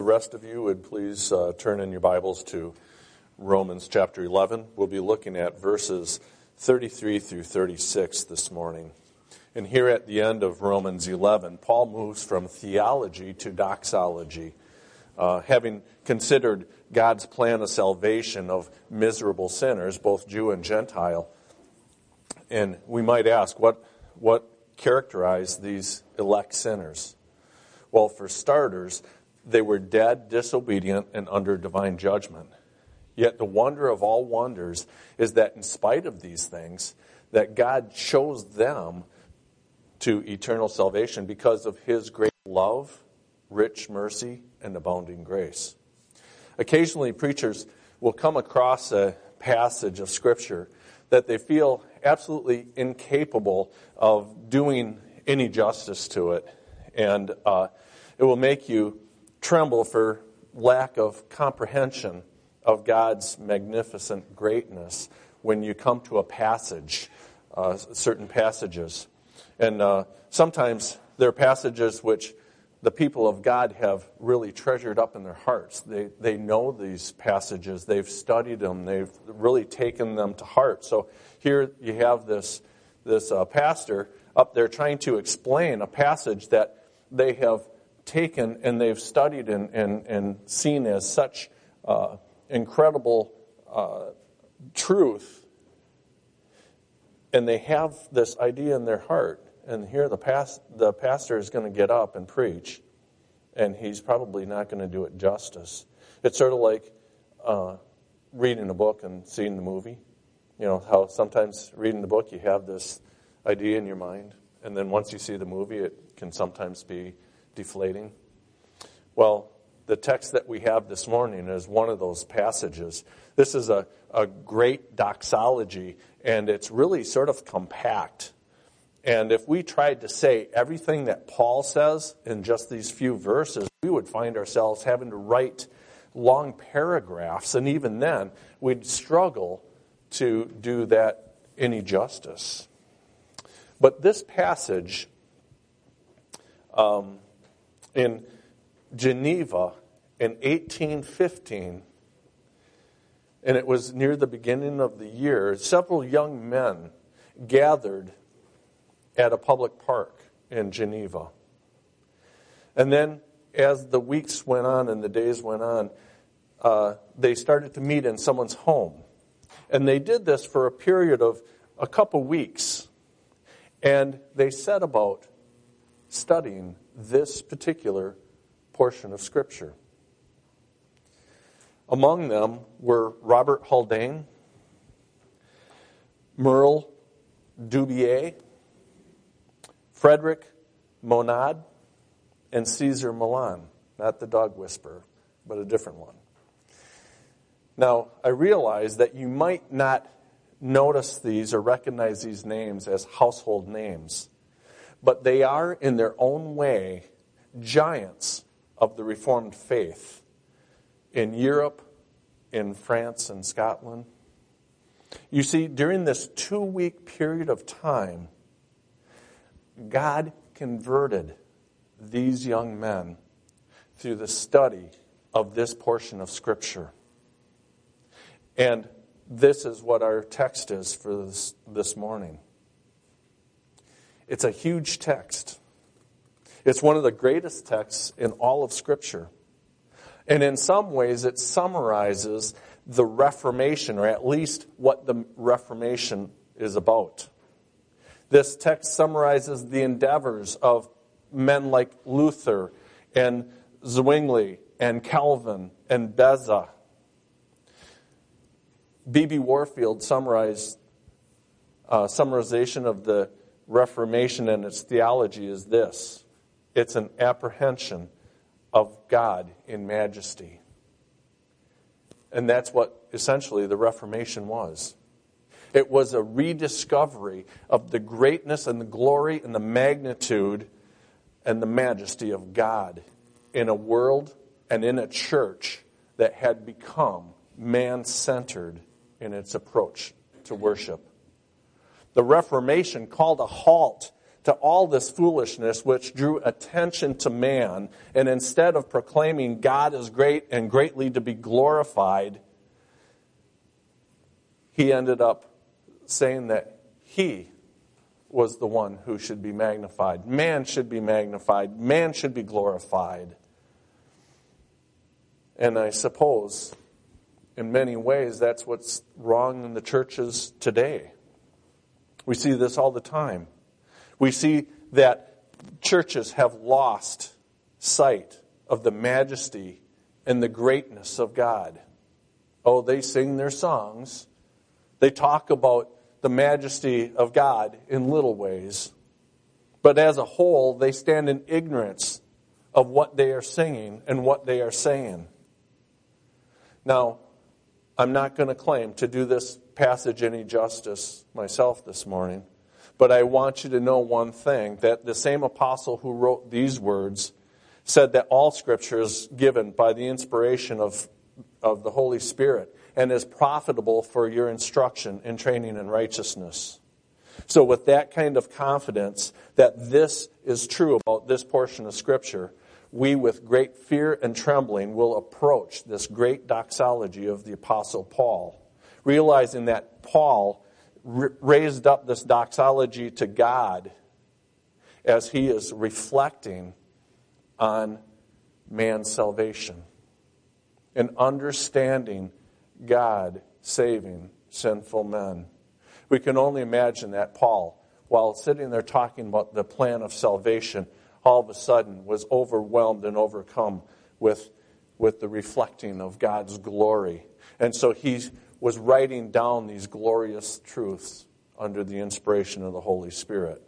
The rest of you would please turn in your Bibles to Romans chapter 11. We'll be looking at verses 33 through 36 this morning. And here at the end of Romans 11, Paul moves from theology to doxology, having considered God's plan of salvation of miserable sinners, both Jew and Gentile. And we might ask, what characterized these elect sinners? Well, for starters, they were dead, disobedient, and under divine judgment. Yet the wonder of all wonders is that in spite of these things, that God chose them to eternal salvation because of His great love, rich mercy, and abounding grace. Occasionally, preachers will come across a passage of Scripture that they feel absolutely incapable of doing any justice to it. And it will make you tremble for lack of comprehension of God's magnificent greatness when you come to a passage, certain passages. And sometimes there are passages which the people of God have really treasured up in their hearts. They know these passages. They've studied them. They've really taken them to heart. So here you have this pastor up there trying to explain a passage that they have taken and they've studied and seen as such incredible truth. And they have this idea in their heart. And here the pastor is going to get up and preach. And he's probably not going to do it justice. It's sort of like reading a book and seeing the movie. You know, how sometimes reading the book you have this idea in your mind. And then once you see the movie, it can sometimes be deflating. Well, the text that we have this morning is one of those passages. This is a great doxology, and it's really sort of compact. And if we tried to say everything that Paul says in just these few verses, we would find ourselves having to write long paragraphs, and even then, we'd struggle to do that any justice. But this passage in Geneva in 1815, and it was near the beginning of the year, several young men gathered at a public park in Geneva. And then as the weeks went on and the days went on, they started to meet in someone's home. And they did this for a period of a couple weeks. And they set about studying this particular portion of Scripture. Among them were Robert Haldane, Merle Dubier, Frederick Monod, and Caesar Milan. Not the dog whisperer, but a different one. Now, I realize that you might not notice these or recognize these names as household names, but they are, in their own way, giants of the Reformed faith in Europe, in France, and Scotland. You see, during this 2-week period of time, God converted these young men through the study of this portion of Scripture. And this is what our text is for this morning. It's a huge text. It's one of the greatest texts in all of Scripture. And in some ways, it summarizes the Reformation, or at least what the Reformation is about. This text summarizes the endeavors of men like Luther and Zwingli and Calvin and Beza. B.B. Warfield summarization of the Reformation and its theology is this. It's an apprehension of God in majesty. And that's what essentially the Reformation was. It was a rediscovery of the greatness and the glory and the magnitude and the majesty of God in a world and in a church that had become man-centered in its approach to worship. The Reformation called a halt to all this foolishness which drew attention to man, and instead of proclaiming God is great and greatly to be glorified, he ended up saying that he was the one who should be magnified. Man should be magnified. Man should be glorified. And I suppose, in many ways, that's what's wrong in the churches today. We see this all the time. We see that churches have lost sight of the majesty and the greatness of God. Oh, they sing their songs. They talk about the majesty of God in little ways. But as a whole, they stand in ignorance of what they are singing and what they are saying. Now, I'm not going to claim to do this passage any justice myself this morning, but I want you to know one thing, that the same apostle who wrote these words said that all Scripture is given by the inspiration of the Holy Spirit and is profitable for your instruction and training in righteousness. So with that kind of confidence that this is true about this portion of Scripture, we with great fear and trembling will approach this great doxology of the Apostle Paul, realizing that Paul raised up this doxology to God as he is reflecting on man's salvation and understanding God saving sinful men. We can only imagine that Paul, while sitting there talking about the plan of salvation, all of a sudden was overwhelmed and overcome with the reflecting of God's glory. And so he was writing down these glorious truths under the inspiration of the Holy Spirit.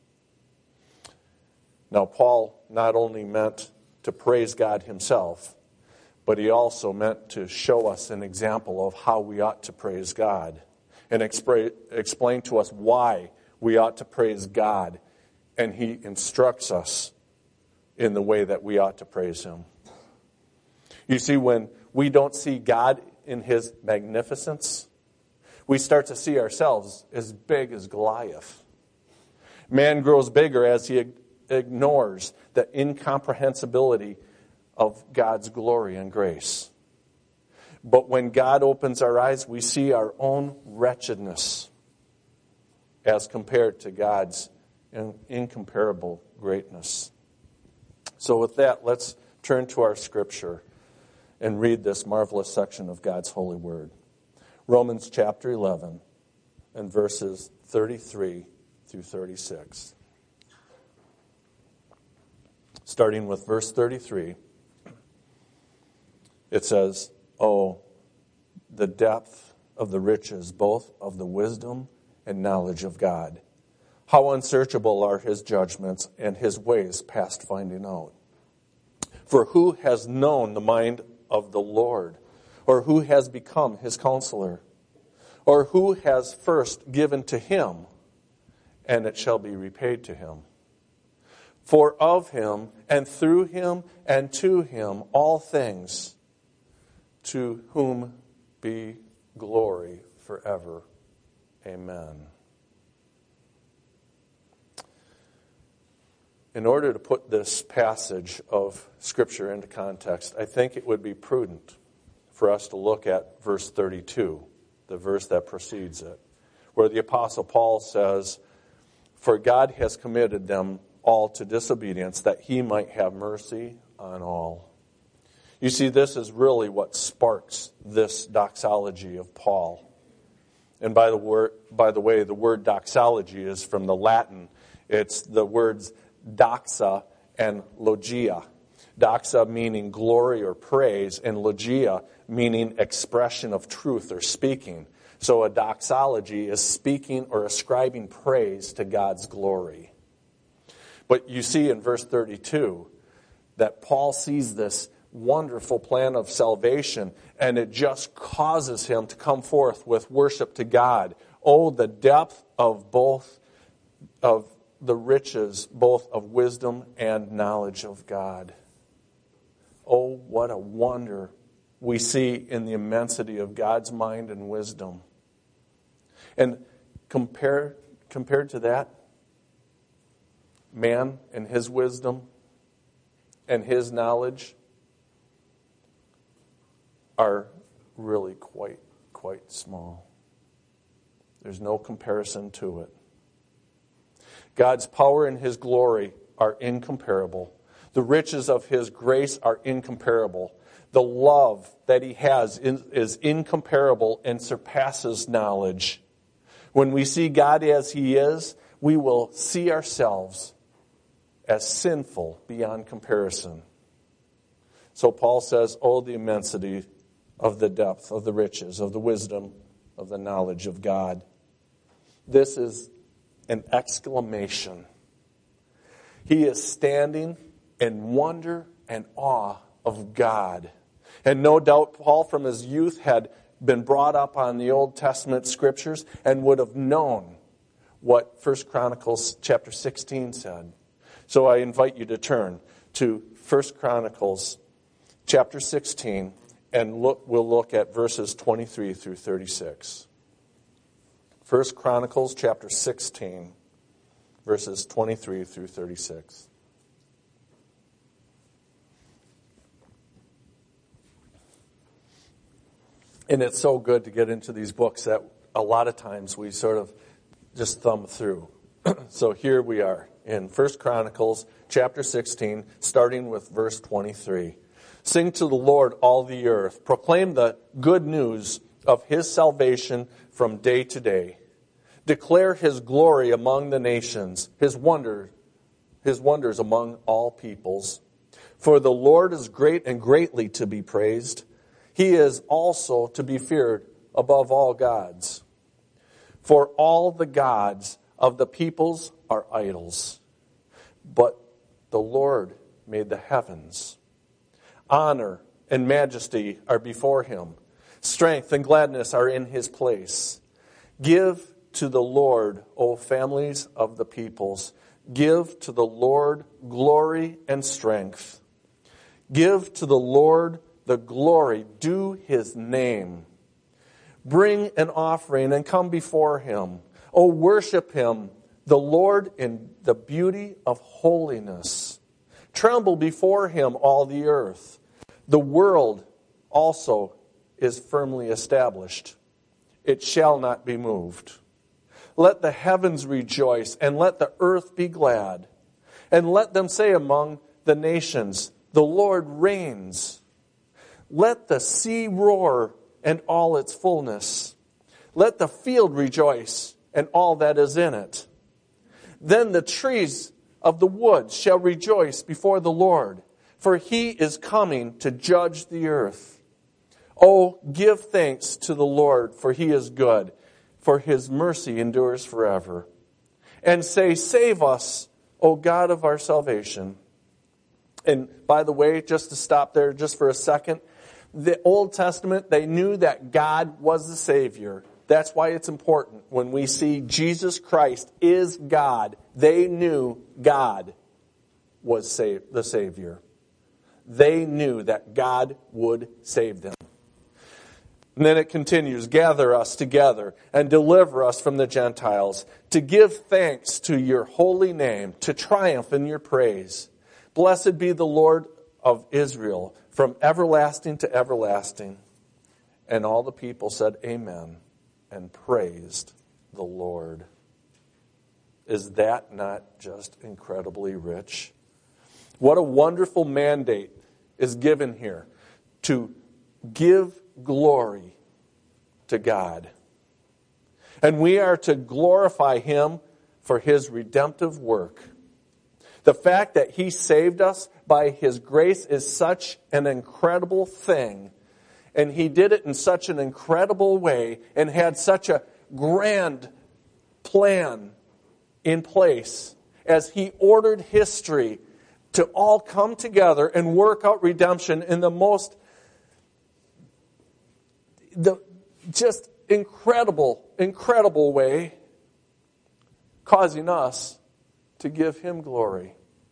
Now, Paul not only meant to praise God himself, but he also meant to show us an example of how we ought to praise God and explain to us why we ought to praise God. And he instructs us in the way that we ought to praise him. You see, when we don't see God in his magnificence, we start to see ourselves as big as Goliath. Man grows bigger as he ignores the incomprehensibility of God's glory and grace. But when God opens our eyes, we see our own wretchedness as compared to God's incomparable greatness. So with that, let's turn to our scripture and read this marvelous section of God's holy word. Romans chapter 11 and verses 33 through 36. Starting with verse 33, it says, "Oh, the depth of the riches, both of the wisdom and knowledge of God. How unsearchable are his judgments and his ways past finding out. For who has known the mind of the Lord? Or who has become his counselor? Or who has first given to him, and it shall be repaid to him? For of him, and through him, and to him, all things, to whom be glory forever. Amen." In order to put this passage of Scripture into context, I think it would be prudent for us to look at verse 32, the verse that precedes it, where the Apostle Paul says, "For God has committed them all to disobedience, that he might have mercy on all." You see, this is really what sparks this doxology of Paul. And by the way, the word doxology is from the Latin. It's the words doxa and logia. Doxa meaning glory or praise, and logia meaning expression of truth or speaking. So a doxology is speaking or ascribing praise to God's glory. But you see in verse 32 that Paul sees this wonderful plan of salvation, and it just causes him to come forth with worship to God. Oh, the depth of both of the riches, both of wisdom and knowledge of God. Oh, what a wonder we see in the immensity of God's mind and wisdom. And compared to that, man and his wisdom and his knowledge are really quite small. There's no comparison to it. God's power and his glory are incomparable. The riches of his grace are incomparable. The love that he has is incomparable and surpasses knowledge. When we see God as he is, we will see ourselves as sinful beyond comparison. So Paul says, oh, the immensity of the depth, of the riches, of the wisdom, of the knowledge of God. This is an exclamation. He is standing in wonder and awe of God. And no doubt Paul from his youth had been brought up on the Old Testament scriptures and would have known what 1 Chronicles chapter 16 said. So I invite you to turn to 1 Chronicles chapter 16 and we'll look at verses 23 through 36. 1 Chronicles chapter 16, verses 23 through 36. And it's so good to get into these books that a lot of times we sort of just thumb through. So here we are in 1 Chronicles chapter 16, starting with verse 23. Sing to the Lord, all the earth. Proclaim the good news of his salvation from day to day. Declare his glory among the nations, his wonders among all peoples. For the Lord is great and greatly to be praised. He is also to be feared above all gods. For all the gods of the peoples are idols, but the Lord made the heavens. Honor and majesty are before him. Strength and gladness are in his place. Give to the Lord, O families of the peoples. Give to the Lord glory and strength. Give to the Lord the glory due his name. Bring an offering and come before him. O worship him, the Lord, in the beauty of holiness. Tremble before him, all the earth. The world also is firmly established. It shall not be moved. Let the heavens rejoice, and let the earth be glad. And let them say among the nations, the Lord reigns. Let the sea roar and all its fullness. Let the field rejoice and all that is in it. Then the trees of the woods shall rejoice before the Lord, for he is coming to judge the earth. Oh, give thanks to the Lord, for he is good, for his mercy endures forever. And say, save us, O God of our salvation. And by the way, just to stop there just for a second, the Old Testament, they knew that God was the Savior. That's why it's important when we see Jesus Christ is God. They knew God was the Savior. They knew that God would save them. And then it continues, gather us together and deliver us from the Gentiles, to give thanks to your holy name, to triumph in your praise. Blessed be the Lord of Israel, from everlasting to everlasting. And all the people said, Amen, and praised the Lord. Is that not just incredibly rich? What a wonderful mandate is given here to give glory to God. And we are to glorify him for his redemptive work. The fact that he saved us by his grace is such an incredible thing. And he did it in such an incredible way and had such a grand plan in place as he ordered history to all come together and work out redemption in the just incredible way, causing us to give him glory.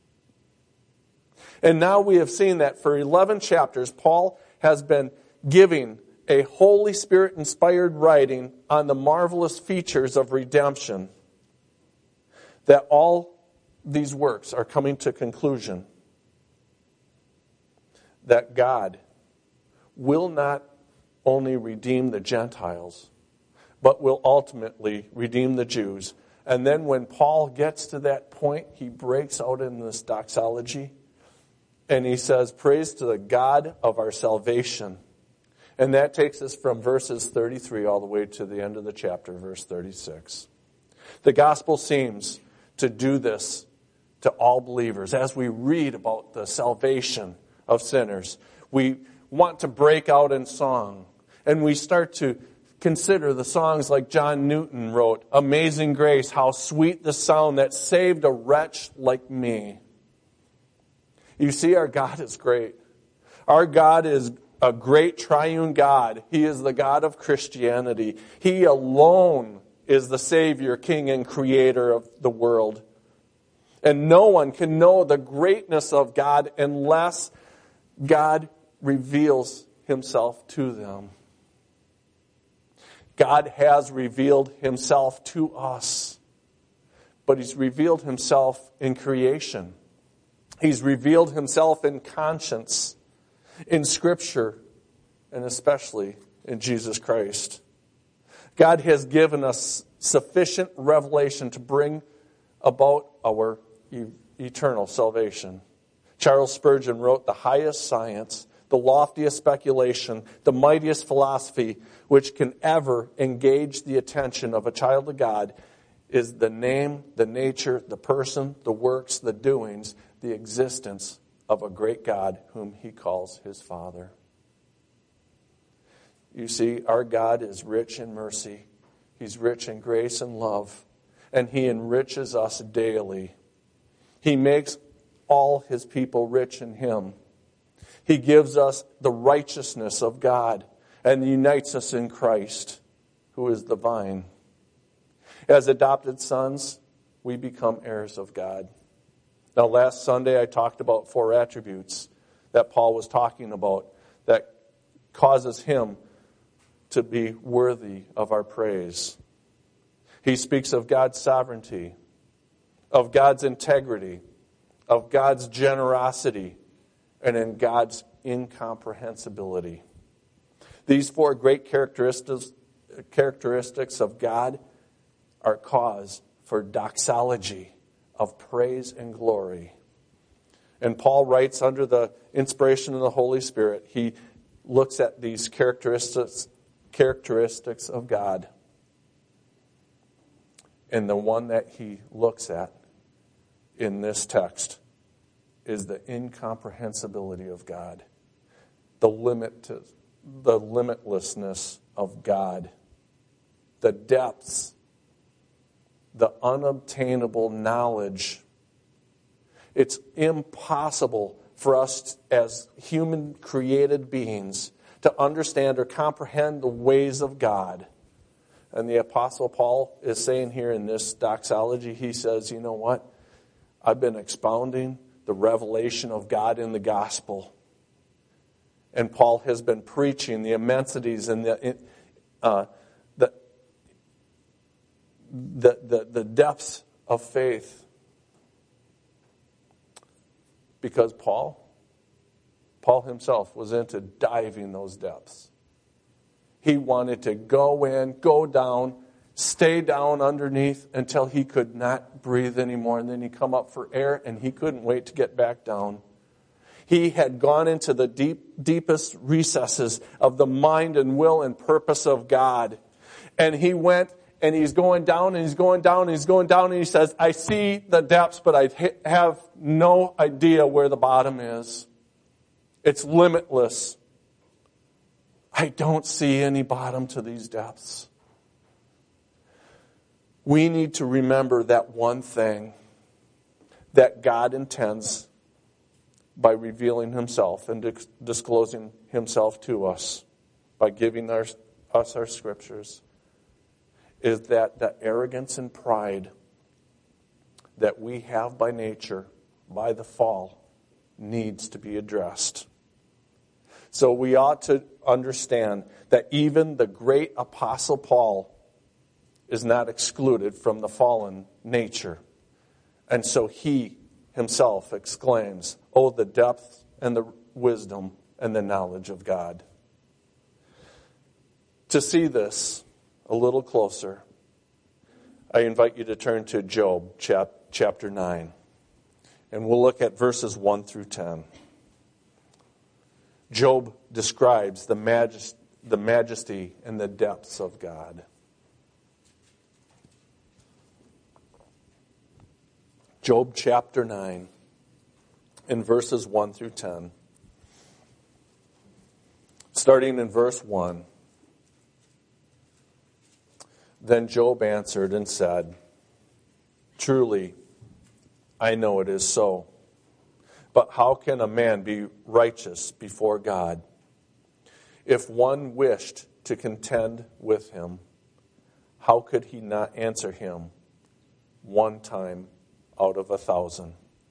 And now we have seen that for 11 chapters, Paul has been giving a Holy Spirit-inspired writing on the marvelous features of redemption that all these works are coming to conclusion that God will not only redeem the Gentiles, but will ultimately redeem the Jews. And then when Paul gets to that point, he breaks out in this doxology, and he says, "Praise to the God of our salvation." And that takes us from verses 33 all the way to the end of the chapter, verse 36. The gospel seems to do this to all believers. As we read about the salvation of sinners, we want to break out in song. And we start to consider the songs like John Newton wrote, "Amazing Grace, how sweet the sound that saved a wretch like me." You see, our God is great. Our God is a great triune God. He is the God of Christianity. He alone is the Savior, King, and Creator of the world. And no one can know the greatness of God unless God reveals Himself to them. God has revealed Himself to us, but He's revealed Himself in creation. He's revealed Himself in conscience, in Scripture, and especially in Jesus Christ. God has given us sufficient revelation to bring about our eternal salvation. Charles Spurgeon wrote, "The highest science, the loftiest speculation, the mightiest philosophy which can ever engage the attention of a child of God is the name, the nature, the person, the works, the doings, the existence of a great God whom He calls His Father." You see, our God is rich in mercy. He's rich in grace and love, and He enriches us daily. He makes all His people rich in Him. He gives us the righteousness of God and unites us in Christ, who is the vine. As adopted sons, we become heirs of God. Now, last Sunday I talked about 4 attributes that Paul was talking about that causes him to be worthy of our praise. He speaks of God's sovereignty, of God's integrity, of God's generosity, and in God's incomprehensibility. These 4 great characteristics of God are cause for doxology, of praise and glory. And Paul writes under the inspiration of the Holy Spirit. He looks at these characteristics of God. And the one that he looks at in this text is the incomprehensibility of God, the limitlessness of God, the depths, the unobtainable knowledge. It's impossible for us as human created beings to understand or comprehend the ways of God. And the Apostle Paul is saying here in this doxology, he says, you know what? I've been expounding the revelation of God in the gospel. And Paul has been preaching the immensities and the depths of faith. Because Paul himself was into diving those depths. He wanted to go in, go down, stay down underneath until he could not breathe anymore. And then he'd come up for air, and he couldn't wait to get back down. He had gone into the deepest recesses of the mind and will and purpose of God. And he went, and he's going down, and he's going down, and he's going down, and he says, I see the depths, but I have no idea where the bottom is. It's limitless. I don't see any bottom to these depths. We need to remember that one thing, that God intends by revealing himself and disclosing himself to us, by giving us our scriptures, is that the arrogance and pride that we have by nature, by the fall, needs to be addressed. So we ought to understand that even the great Apostle Paul is not excluded from the fallen nature. And so he himself exclaims, "Oh, the depth and the wisdom and the knowledge of God." To see this a little closer, I invite you to turn to Job chapter 9. And we'll look at verses 1 through 10. Job describes the majesty and the depths of God. Job chapter 9, in verses 1 through 10. Starting in verse 1. Then Job answered and said, "Truly, I know it is so. But how can a man be righteous before God? If one wished to contend with him, how could he not answer him one time out of 1,000?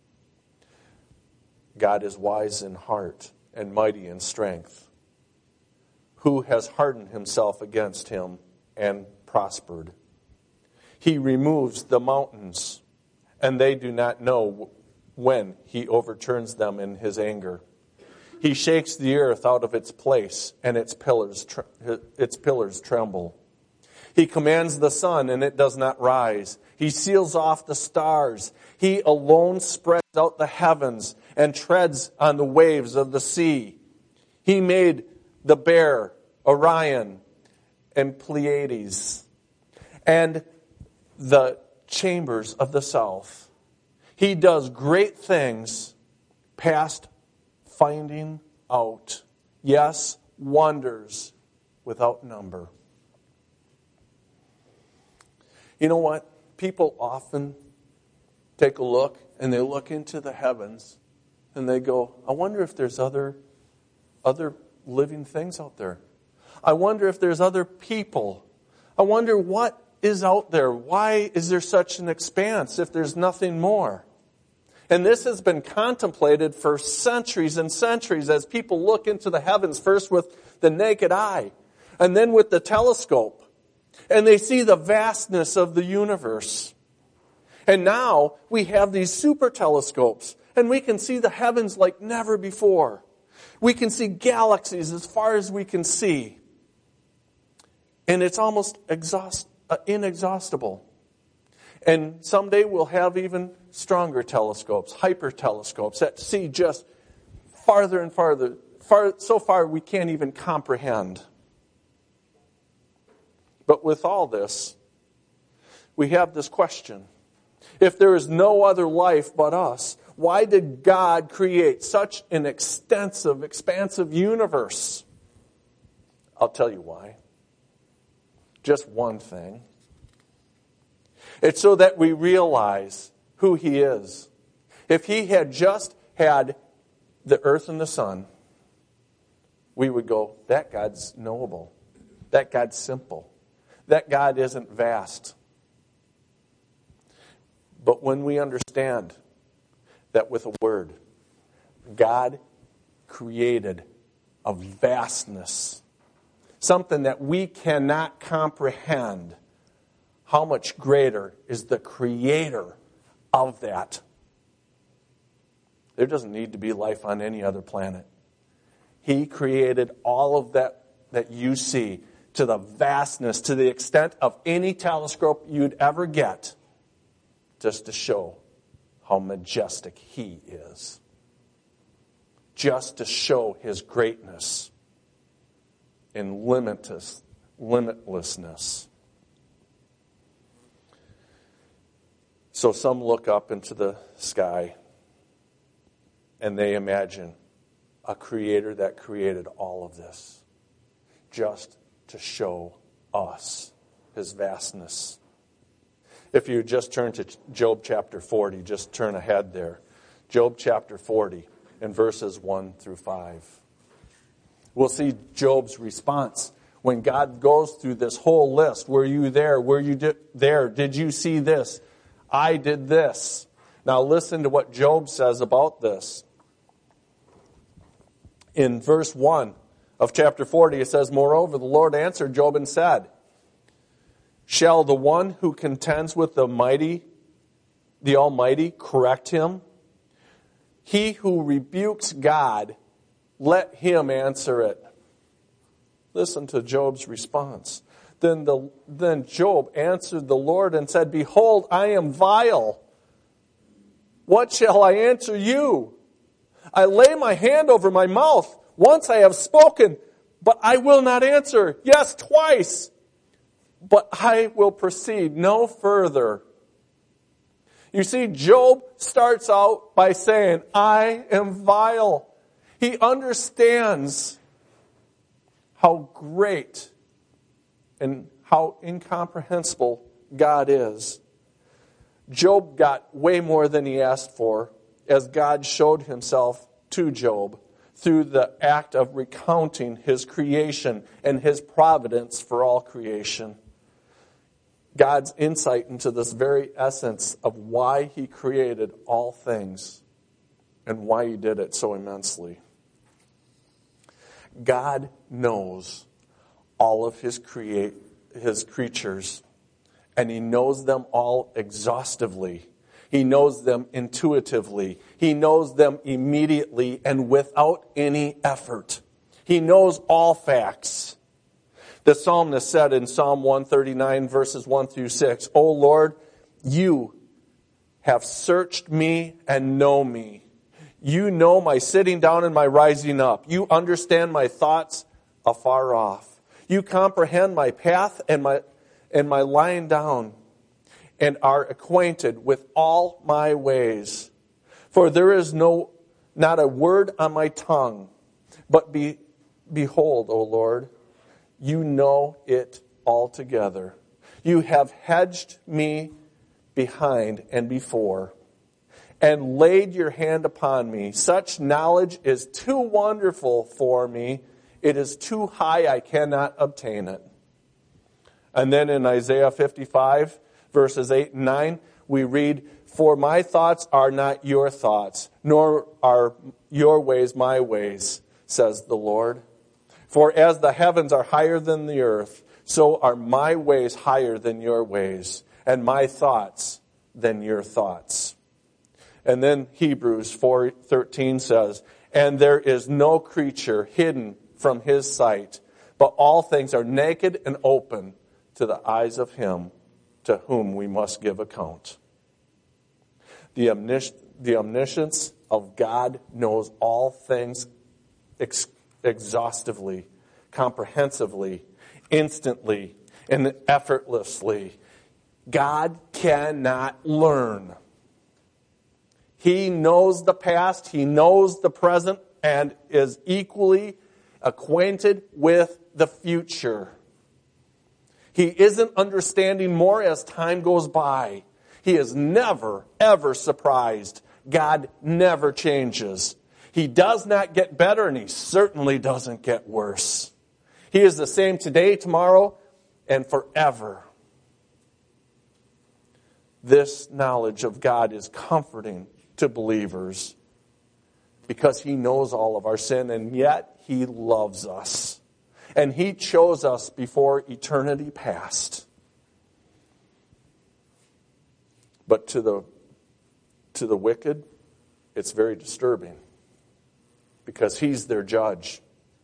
God is wise in heart and mighty in strength. Who has hardened himself against him and prospered? He removes the mountains, and they do not know when he overturns them in his anger. He shakes the earth out of its place, and its pillars tremble. He commands the sun, and it does not rise. He seals off the stars. He alone spreads out the heavens and treads on the waves of the sea. He made the bear, Orion, and Pleiades, and the chambers of the south. He does great things past finding out. Yes, wonders without number." You know what? People often take a look and they look into the heavens and they go, "I wonder if there's other living things out there. I wonder if there's other people. I wonder what is out there. Why is there such an expanse if there's nothing more?" And this has been contemplated for centuries and centuries as people look into the heavens, first with the naked eye, and then with the telescope. And they see the vastness of the universe. And now we have these super telescopes, and we can see the heavens like never before. We can see galaxies as far as we can see. And it's almost inexhaustible. And someday we'll have even stronger telescopes, hyper telescopes, that see just farther and farther, so far we can't even comprehend. But with all this, we have this question. If there is no other life but us, why did God create such an extensive, expansive universe? I'll tell you why. Just one thing. It's so that we realize who He is. If He had just had the earth and the sun, we would go, that God's knowable. That God's simple. That God isn't vast. But when we understand that with a word, God created a vastness, something that we cannot comprehend, how much greater is the creator of that? There doesn't need to be life on any other planet. He created all of that you see to the vastness, to the extent of any telescope you'd ever get, just to show how majestic He is. Just to show His greatness and limitlessness. So some look up into the sky and they imagine a creator that created all of this just to show us His vastness. If you just turn to Job chapter 40, just turn ahead there. Job chapter 40 and verses 1 through 5. We'll see Job's response when God goes through this whole list. Were you there? Were you there? Did you see this? I did this. Now listen to what Job says about this. In verse 1 of chapter 40, it says, "Moreover, the Lord answered Job and said, Shall the one who contends with the mighty the Almighty correct him? He who rebukes God, let him answer it. Listen to Job's response. Then Job answered the Lord and said, Behold, I am vile. What shall I answer you? I lay my hand over my mouth. Once I have spoken, but I will not answer. Yes, twice. But I will proceed no further. You see, Job starts out by saying, I am vile. He understands how great and how incomprehensible God is. Job got way more than he asked for as God showed himself to Job through the act of recounting his creation and his providence for all creation. God's insight into this very essence of why he created all things and why he did it so immensely. God knows all of his creatures, and he knows them all exhaustively. He knows them intuitively. He knows them immediately and without any effort. He knows all facts. The psalmist said in Psalm 139, verses 1 through 6, O Lord, you have searched me and know me. You know my sitting down and my rising up. You understand my thoughts afar off. You comprehend my path and my lying down, and are acquainted with all my ways. For there is not a word on my tongue, but behold, O Lord, you know it altogether. You have hedged me behind and before, and laid your hand upon me. Such knowledge is too wonderful for me. It is too high, I cannot obtain it. And then in Isaiah 55, verses 8 and 9, we read, For my thoughts are not your thoughts, nor are your ways my ways, says the Lord. For as the heavens are higher than the earth, so are my ways higher than your ways, and my thoughts than your thoughts. And then Hebrews 4:13 says, And there is no creature hidden from his sight, but all things are naked and open to the eyes of him to whom we must give account. The omniscience of God knows all things exhaustively, comprehensively, instantly, and effortlessly. God cannot learn. He knows the past, he knows the present, and is equally acquainted with the future. He isn't understanding more as time goes by. He is never, ever surprised. God never changes. He does not get better, and he certainly doesn't get worse. He is the same today, tomorrow, and forever. This knowledge of God is comforting to believers because he knows all of our sin, and yet he loves us. And he chose us before eternity past. But to the wicked, it's very disturbing because he's their judge.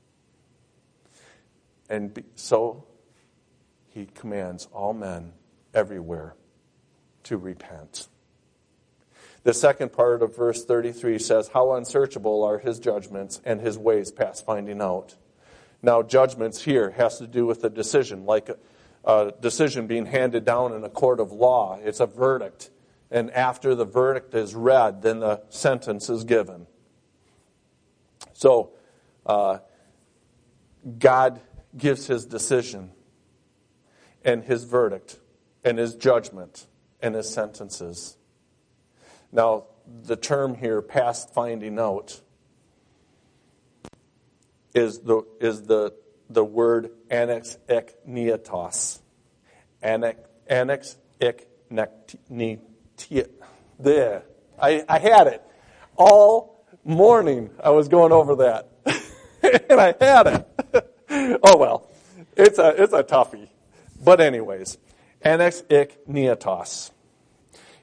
And so he commands all men everywhere to repent. The second part of verse 33 says, How unsearchable are his judgments and his ways past finding out. Now, judgments here has to do with a decision, like a decision being handed down in a court of law. It's a verdict. And after the verdict is read, then the sentence is given. So, God gives his decision and his verdict and his judgment and his sentences. Now, the term here, past finding out, is the word annex ek neatos. Annex ek there. I had it. All morning I was going over that. And I had it. Oh well. It's a toughie. But anyways, annex ik neatos.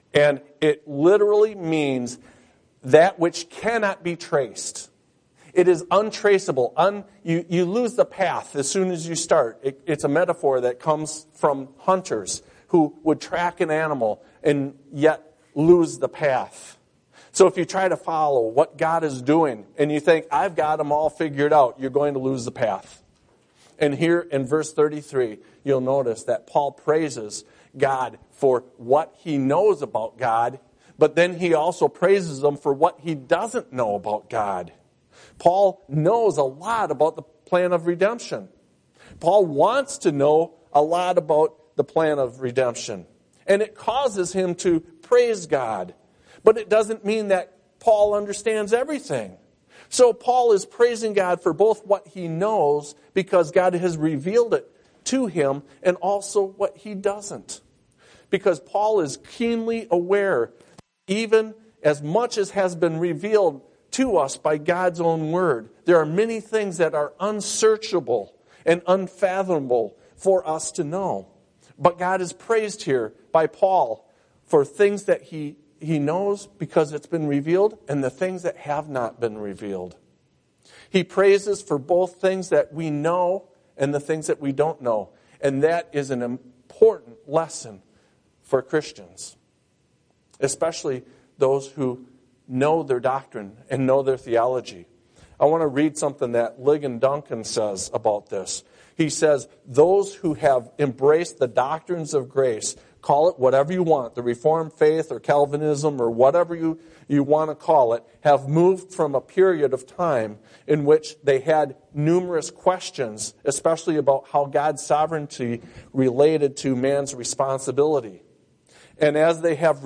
And it literally means that which cannot be traced. It is untraceable. You lose the path as soon as you start. It's a metaphor that comes from hunters who would track an animal and yet lose the path. So if you try to follow what God is doing and you think, I've got them all figured out, you're going to lose the path. And here in verse 33, you'll notice that Paul praises God for what he knows about God, but then he also praises him for what he doesn't know about God. Paul knows a lot about the plan of redemption. Paul wants to know a lot about the plan of redemption. And it causes him to praise God. But it doesn't mean that Paul understands everything. So Paul is praising God for both what he knows, because God has revealed it to him, and also what he doesn't. Because Paul is keenly aware, even as much as has been revealed to us by God's own word, there are many things that are unsearchable and unfathomable for us to know. But God is praised here by Paul for things that he knows because it's been revealed, and the things that have not been revealed. He praises for both things that we know and the things that we don't know. And that is an important lesson for Christians, especially those who know their doctrine and know their theology. I want to read something that Ligon Duncan says about this. He says, those who have embraced the doctrines of grace, call it whatever you want, the Reformed faith or Calvinism or whatever you want to call it, have moved from a period of time in which they had numerous questions, especially about how God's sovereignty related to man's responsibility. And as they have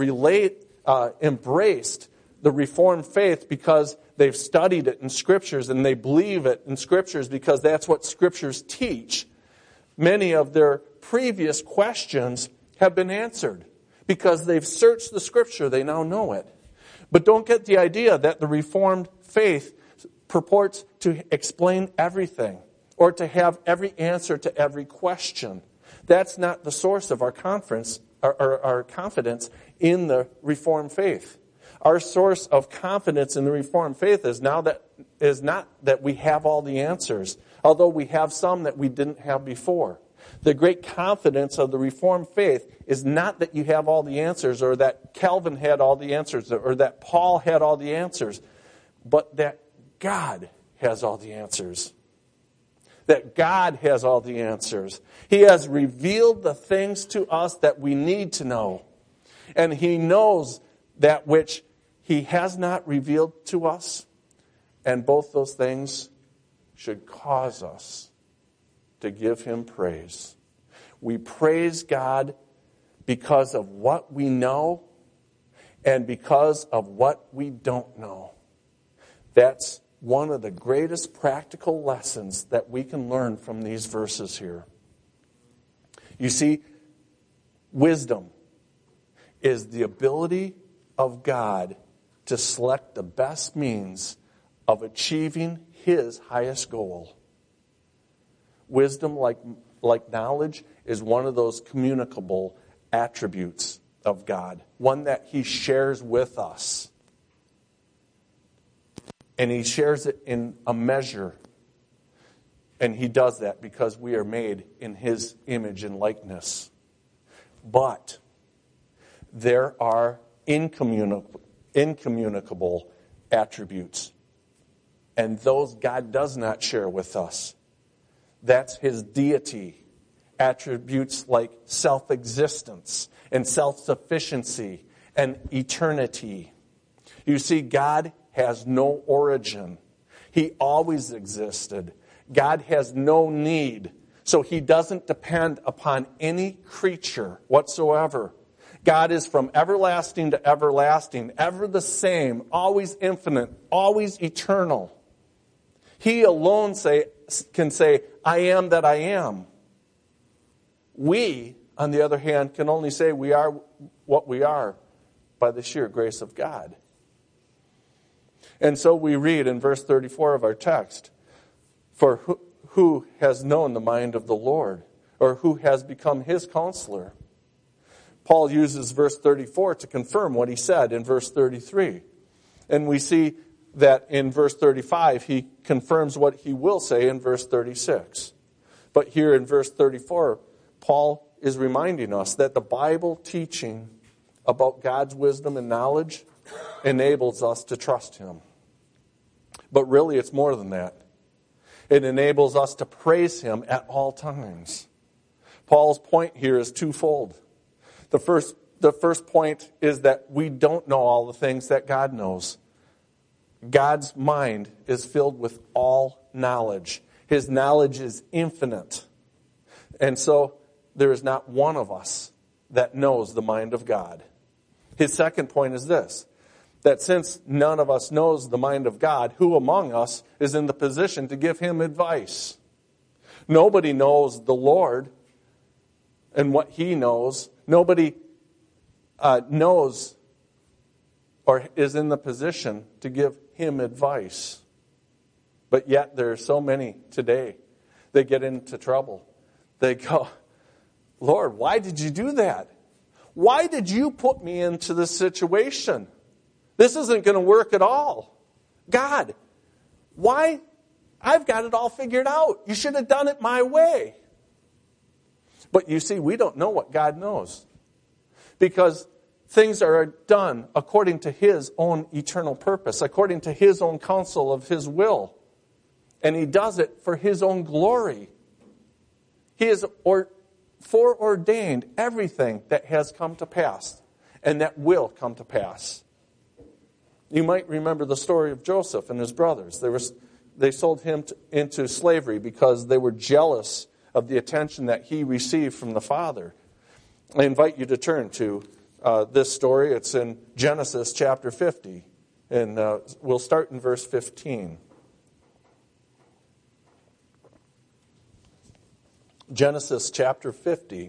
embraced the Reformed faith because they've studied it in Scriptures and they believe it in Scriptures because that's what Scriptures teach, many of their previous questions have been answered because they've searched the Scripture. They now know it. But don't get the idea that the Reformed faith purports to explain everything or to have every answer to every question. That's not the source of our confidence in the Reformed faith. Our source of confidence in the Reformed faith is not that we have all the answers, although we have some that we didn't have before. The great confidence of the Reformed faith is not that you have all the answers, or that Calvin had all the answers, or that Paul had all the answers, but that God has all the answers. That God has all the answers. He has revealed the things to us that we need to know. And He knows that which He has not revealed to us. And both those things should cause us to give Him praise. We praise God because of what we know and because of what we don't know. That's one of the greatest practical lessons that we can learn from these verses here. You see, wisdom is the ability of God to select the best means of achieving His highest goal. Wisdom, like knowledge, is one of those communicable attributes of God, one that He shares with us. And He shares it in a measure. And He does that because we are made in His image and likeness. But there are incommunicable attributes. And those God does not share with us. That's His deity. Attributes like self-existence and self-sufficiency and eternity. You see, God has no origin. He always existed. God has no need. So He doesn't depend upon any creature whatsoever. God is from everlasting to everlasting, ever the same, always infinite, always eternal. He alone can say, I am that I am. We, on the other hand, can only say we are what we are by the sheer grace of God. And so we read in verse 34 of our text, for who has known the mind of the Lord, or who has become His counselor? Paul uses verse 34 to confirm what he said in verse 33. And we see that in verse 35, he confirms what he will say in verse 36. But here in verse 34, Paul is reminding us that the Bible teaching about God's wisdom and knowledge enables us to trust him. But really, it's more than that. It enables us to praise him at all times. Paul's point here is twofold. The first point is that we don't know all the things that God knows. God's mind is filled with all knowledge. His knowledge is infinite. And so there is not one of us that knows the mind of God. His second point is this, that since none of us knows the mind of God, who among us is in the position to give him advice? Nobody knows the Lord and what he knows. Nobody knows or is in the position to give him advice. But yet there are so many today, they get into trouble. They go, Lord, why did you do that? Why did you put me into this situation? This isn't going to work at all. God, why? I've got it all figured out. You should have done it my way. But you see, we don't know what God knows. Because things are done according to his own eternal purpose, according to his own counsel of his will. And he does it for his own glory. He has foreordained everything that has come to pass and that will come to pass. You might remember the story of Joseph and his brothers. They sold him into slavery because they were jealous of the attention that he received from the father. I invite you to turn to this story. It's in Genesis chapter 50. And we'll start in verse 15. Genesis chapter 50.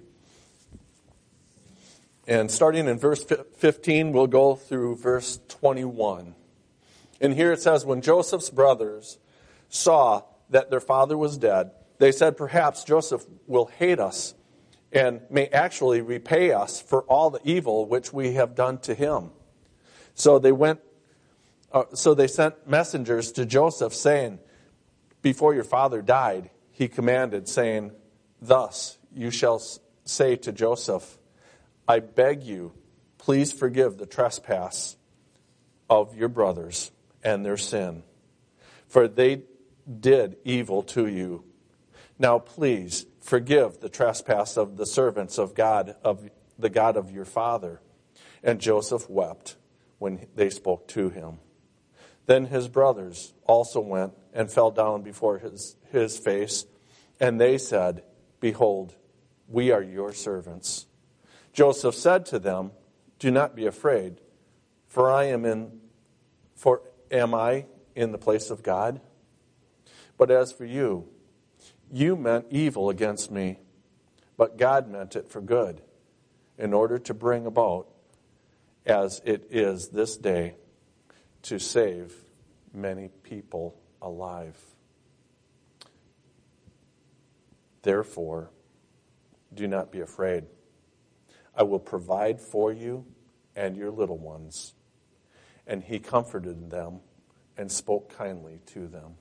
And starting in verse 15, we'll go through verse 21. And here it says, when Joseph's brothers saw that their father was dead, they said, perhaps Joseph will hate us and may actually repay us for all the evil which we have done to him. So they sent messengers to Joseph saying, before your father died, he commanded, saying, thus you shall say to Joseph, I beg you, please forgive the trespass of your brothers and their sin, for they did evil to you. Now please forgive the trespass of the servants of God, of the God of your father. And Joseph wept when they spoke to him. Then his brothers also went and fell down before his face, and they said, behold, we are your servants. Joseph said to them, do not be afraid, for am I in the place of God? But as for you, you meant evil against me, but God meant it for good, in order to bring about, as it is this day, to save many people alive. Therefore, do not be afraid. I will provide for you and your little ones. And he comforted them and spoke kindly to them.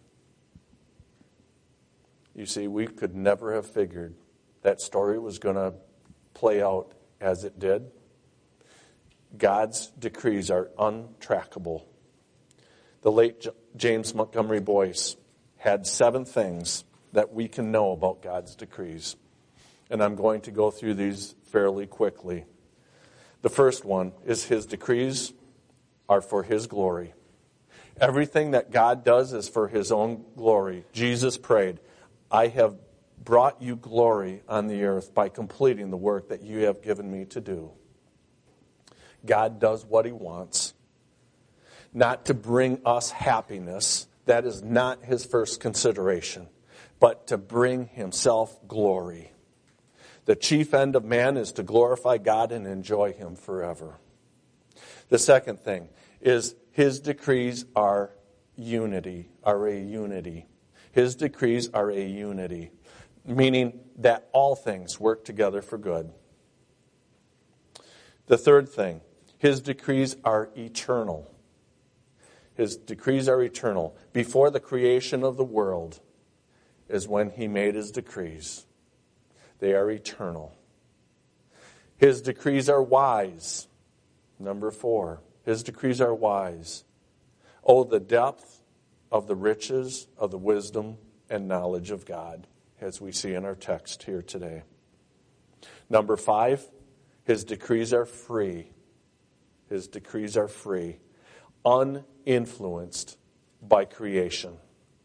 You see, we could never have figured that story was going to play out as it did. God's decrees are untrackable. The late James Montgomery Boyce had 7 things that we can know about God's decrees. And I'm going to go through these fairly quickly. The first one is his decrees are for his glory. Everything that God does is for his own glory. Jesus prayed, I have brought you glory on the earth by completing the work that you have given me to do. God does what he wants, not to bring us happiness. That is not his first consideration, but to bring himself glory. The chief end of man is to glorify God and enjoy him forever. The second thing is his decrees are a unity. His decrees are a unity, meaning that all things work together for good. The third thing, his decrees are eternal. His decrees are eternal. Before the creation of the world is when he made his decrees. They are eternal. His decrees are wise. Number 4, his decrees are wise. Oh, the depth of the riches of the wisdom and knowledge of God, as we see in our text here today. Number 5, his decrees are free. His decrees are free, uninfluenced by creation.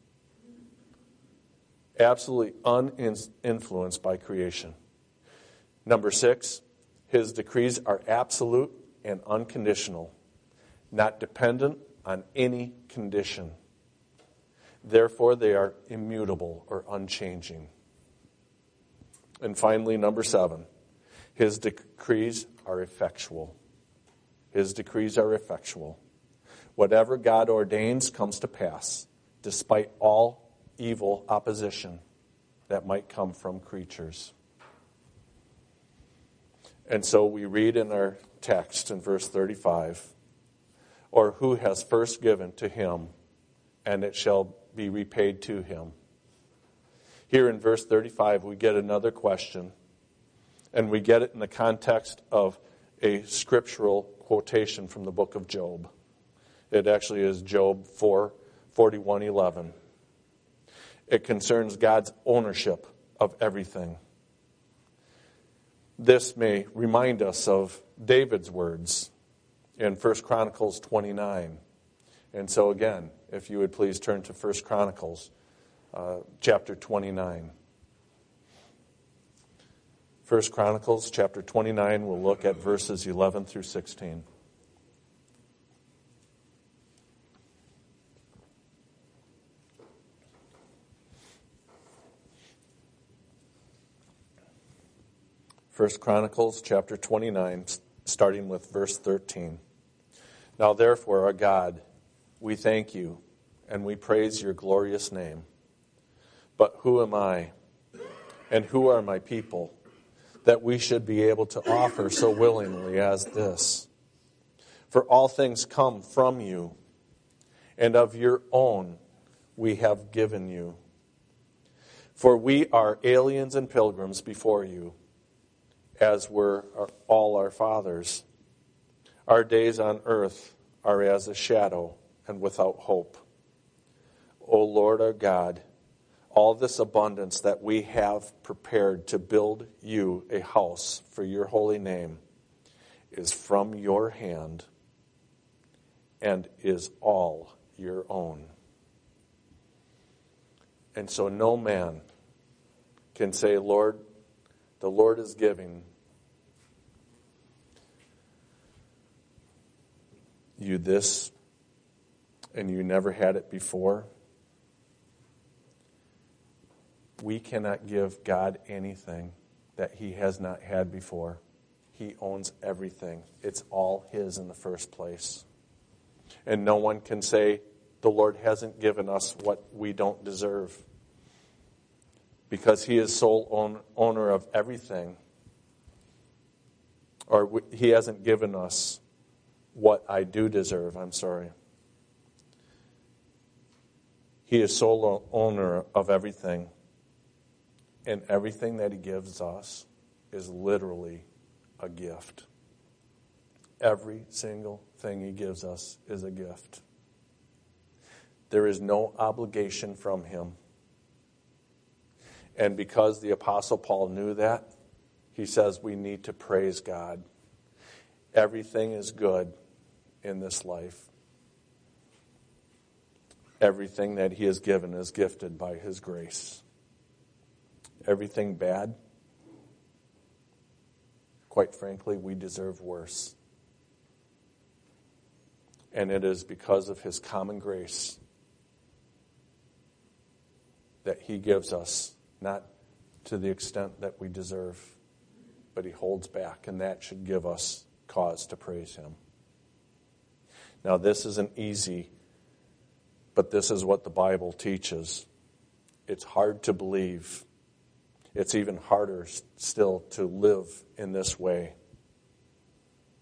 Absolutely uninfluenced by creation. Number 6, his decrees are absolute and unconditional, not dependent on any condition. Therefore, they are immutable or unchanging. And finally, number 7, his decrees are effectual. His decrees are effectual. Whatever God ordains comes to pass, despite all evil opposition that might come from creatures. And so we read in our text in verse 35, or who has first given to him, and it shall be repaid to him. Here in verse 35, we get another question, and we get it in the context of a scriptural quotation from the book of Job. It actually is Job 4:41-11. It concerns God's ownership of everything. This may remind us of David's words in 1 Chronicles 29. And so again, if you would please turn to 1 Chronicles chapter 29. 1 Chronicles chapter 29, we'll look at verses 11 through 16. First Chronicles chapter 29, starting with verse 13. Now therefore, our God, we thank you and we praise your glorious name. But who am I and who are my people that we should be able to offer so willingly as this? For all things come from you, and of your own we have given you. For we are aliens and pilgrims before you, as were all our fathers. Our days on earth are as a shadow and without hope. O Lord our God, all this abundance that we have prepared to build you a house for your holy name is from your hand and is all your own. And so no man can say, Lord, the Lord is giving you this and you never had it before. We cannot give God anything that he has not had before. He owns everything. It's all his in the first place. And no one can say the Lord hasn't given us what we don't deserve, because he is sole owner of everything. Or he hasn't given us what I do deserve, He is sole owner of everything. And everything that he gives us is literally a gift. Every single thing he gives us is a gift. There is no obligation from him. And because the Apostle Paul knew that, he says we need to praise God. Everything is good in this life. Everything that he has given is gifted by his grace. Everything bad, quite frankly, we deserve worse. And it is because of his common grace that he gives us, not to the extent that we deserve, but he holds back, and that should give us cause to praise him. Now, this isn't easy, but this is what the Bible teaches. It's hard to believe. It's even harder still to live in this way.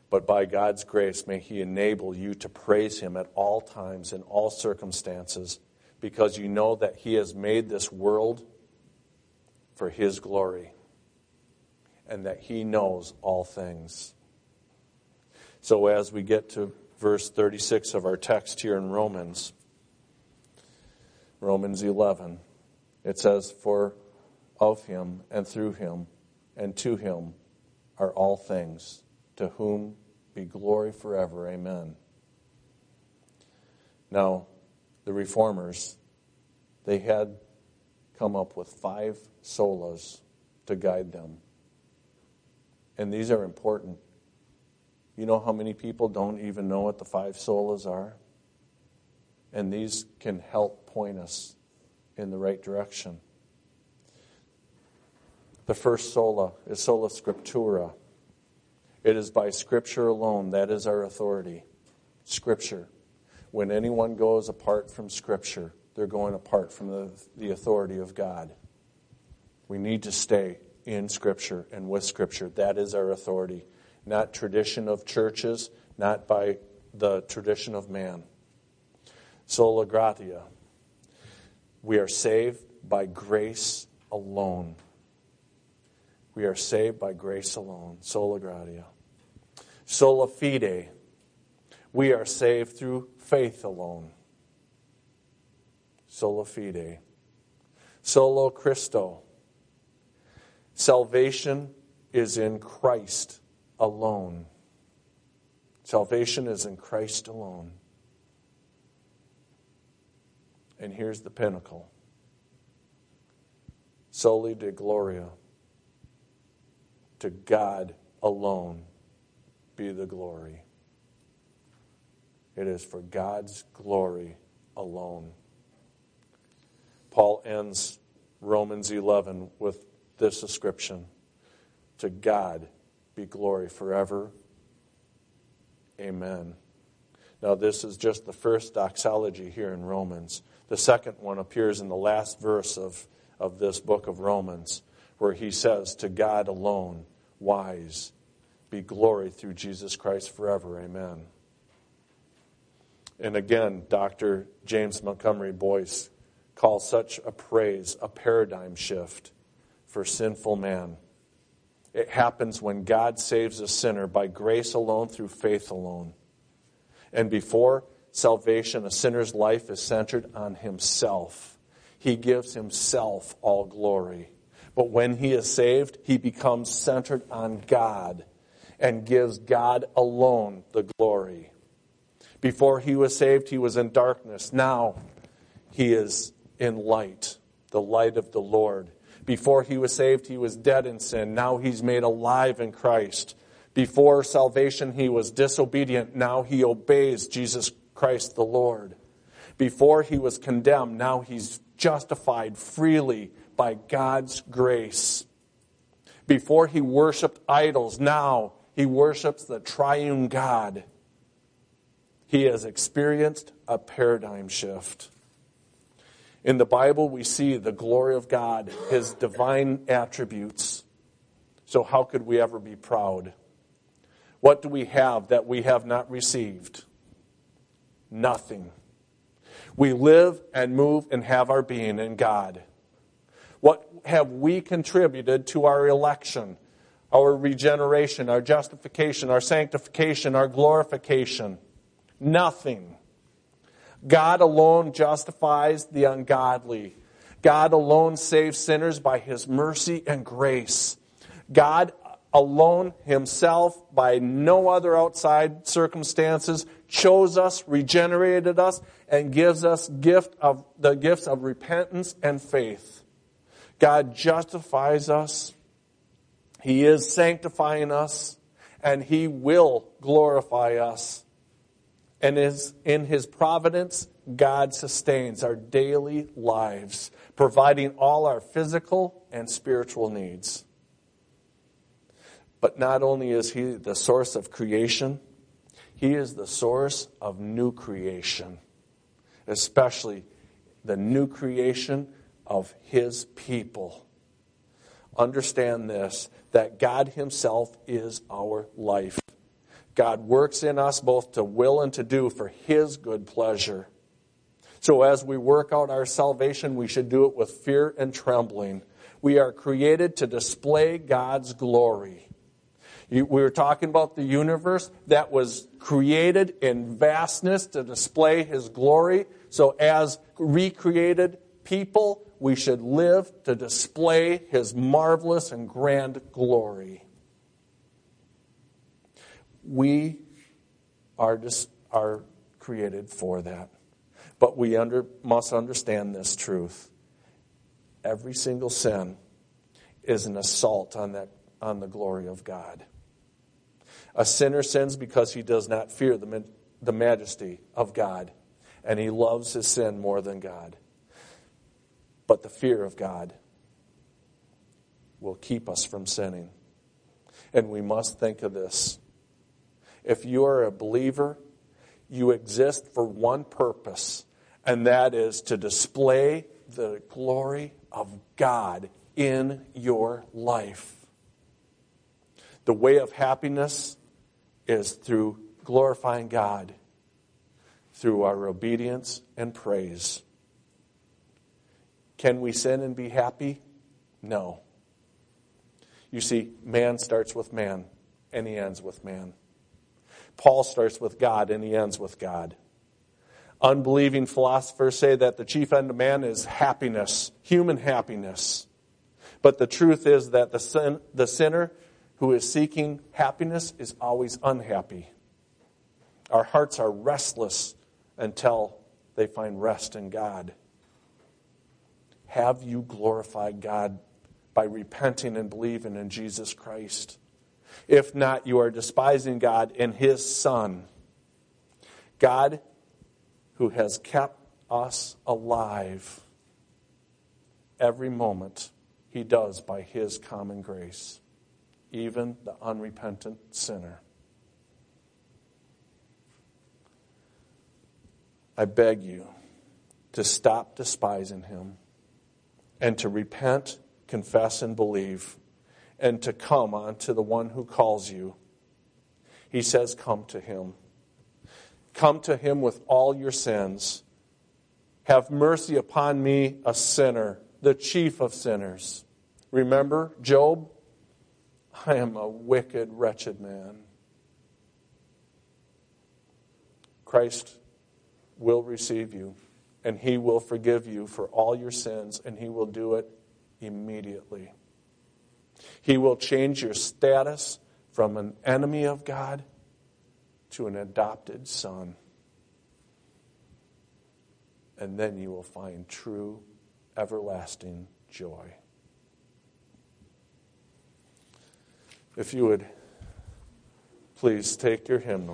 But by God's grace, may He enable you to praise Him at all times, in all circumstances, because you know that He has made this world for His glory, and that He knows all things. So as we get to verse 36 of our text here in Romans 11, it says, "For of Him, and through Him, and to Him are all things, to whom be glory forever. Amen." Now, the Reformers, they had come up with 5 solas to guide them. And these are important. You know how many people don't even know what the 5 solas are? And these can help point us in the right direction. The first sola is sola scriptura. It is by Scripture alone. That is our authority. Scripture. When anyone goes apart from Scripture, they're going apart from the authority of God. We need to stay in Scripture and with Scripture. That is our authority. Not tradition of churches, not by the tradition of man. Sola gratia. We are saved by grace alone. We are saved by grace alone. Sola gratia. Sola fide. We are saved through faith alone. Sola fide. Solo Christo. Salvation is in Christ alone. Salvation is in Christ alone. And here's the pinnacle. Soli Deo Gloria. To God alone be the glory. It is for God's glory alone. Paul ends Romans 11 with this inscription: to God be glory forever. Amen. Now this is just the first doxology here in Romans. The second one appears in the last verse of this book of Romans, where he says, to God alone, wise, be glory through Jesus Christ forever. Amen. And again, Dr. James Montgomery Boyce calls such a praise a paradigm shift for sinful man. It happens when God saves a sinner by grace alone through faith alone. And before salvation, a sinner's life is centered on himself. He gives himself all glory. But when he is saved, he becomes centered on God and gives God alone the glory. Before he was saved, he was in darkness. Now he is in light, the light of the Lord. Before he was saved, he was dead in sin. Now he's made alive in Christ. Before salvation, he was disobedient. Now he obeys Jesus Christ the Lord. Before he was condemned, now he's justified freely by God's grace. Before he worshipped idols, now he worships the triune God. He has experienced a paradigm shift. In the Bible, we see the glory of God, His divine attributes. So how could we ever be proud? What do we have that we have not received? Nothing. We live and move and have our being in God. What have we contributed to our election, our regeneration, our justification, our sanctification, our glorification? Nothing. God alone justifies the ungodly. God alone saves sinners by His mercy and grace. God alone Himself, by no other outside circumstances, chose us, regenerated us, and gives us the gifts of repentance and faith. God justifies us. He is sanctifying us, and He will glorify us. And in His providence, God sustains our daily lives, providing all our physical and spiritual needs. But not only is He the source of creation, He is the source of new creation, especially the new creation of His people. Understand this, that God Himself is our life. God works in us both to will and to do for His good pleasure. So as we work out our salvation, we should do it with fear and trembling. We are created to display God's glory. We were talking about the universe that was created in vastness to display His glory. So as recreated people, we should live to display His marvelous and grand glory. We are created for that. But we must understand this truth. Every single sin is an assault on the glory of God. A sinner sins because he does not fear the majesty of God, and he loves his sin more than God. But the fear of God will keep us from sinning. And we must think of this. If you are a believer, you exist for one purpose, and that is to display the glory of God in your life. The way of happiness is through glorifying God, through our obedience and praise. Can we sin and be happy? No. You see, man starts with man, and he ends with man. Paul starts with God, and he ends with God. Unbelieving philosophers say that the chief end of man is happiness, human happiness. But the truth is that the sinner who is seeking happiness is always unhappy. Our hearts are restless until they find rest in God. Have you glorified God by repenting and believing in Jesus Christ? If not, you are despising God and His Son. God, who has kept us alive every moment, He does by His common grace, even the unrepentant sinner. I beg you to stop despising Him and to repent, confess, and believe, and to come unto the one who calls you. He says, come to Him. Come to Him with all your sins. Have mercy upon me, a sinner, the chief of sinners. Remember Job? I am a wicked, wretched man. Christ will receive you, and He will forgive you for all your sins, and He will do it immediately. He will change your status from an enemy of God to an adopted son. And then you will find true, everlasting joy. If you would please take your hymnal.